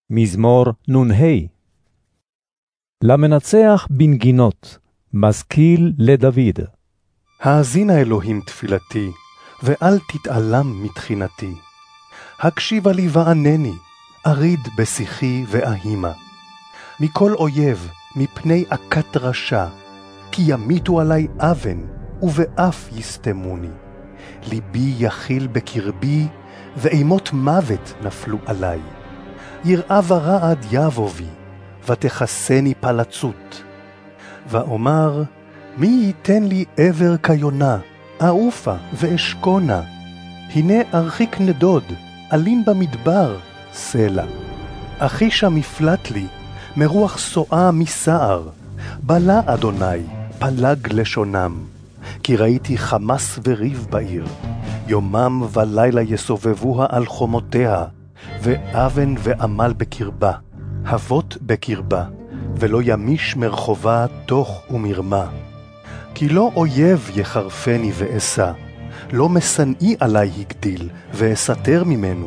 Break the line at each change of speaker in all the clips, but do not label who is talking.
מזמור נ"ה. למנצח בנגינות, משכיל לדוד.
האזינה אלוהים תפילתי, ואל תתעלם מתחינתי. הקשיבה לי וענני, אריד בשיחי ואהימה. מכל אויב, מפני עקת רשע, כי ימיתו עלי אבן, ובאף יסתמוני. ליבי יחיל בקרבי, ואימות מוות נפלו עלי. יראה ורעד יבוא בי, ותחסני פלצות. ואומר, מי ייתן לי עבר כיונה, אעופה ואשכונה. הנה ארחיק נדוד, אלין במדבר, סלע. אחישה מפלט לי, מרוח סועה מסער. בלה אדוני, פלג לשונם. כי ראיתי חמס וריב בעיר. יומם ולילה יסובבוה על חומותיה, ואבן ועמל בקרבה, אבות בקרבה, ולא ימיש מרחובה תוך ומרמה. כי לא אויב יחרפני ואסע, לא משנאי עלי הגדיל, ואסתר ממנו.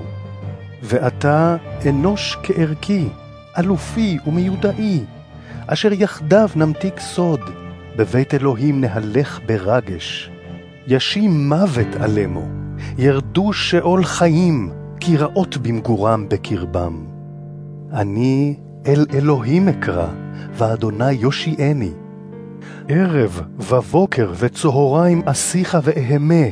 ואתה אנוש כערכי, אלופי ומיודעי, אשר יחדיו נמתיק סוד, בבית אלוהים נהלך ברגש. ישים מוות עלמו, ירדו שאול חיים, כי רעות במגורם בקרבם. אני אל אלוהים אקרא, ואדוני יושיעני. ערב ובוקר וצהריים אשיך ואהמה,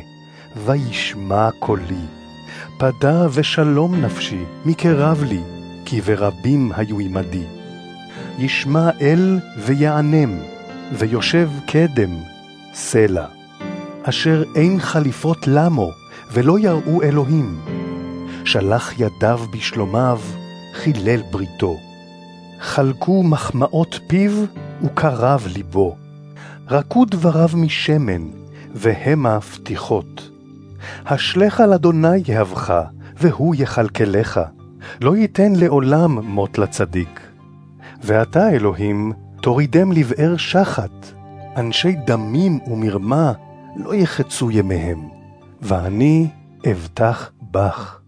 וישמע קולי. פדה ושלום נפשי, מקרב לי, כי ורבים היו עמדי. ישמע אל ויענם, ויושב קדם, סלע. אשר אין חליפות למו, ולא יראו אלוהים. שלח ידיו בשלומיו, חילל בריתו. חלקו מחמאות פיו, וקרב ליבו. רקו דבריו משמן, והמה פתיחות. השלך על אדוני יהבך, והוא יכלכלך. לא ייתן לעולם מות לצדיק. ואתה, אלוהים, תורידם לבאר שחת. אנשי דמים ומרמה לא יחצו ימיהם, ואני אבטח בך.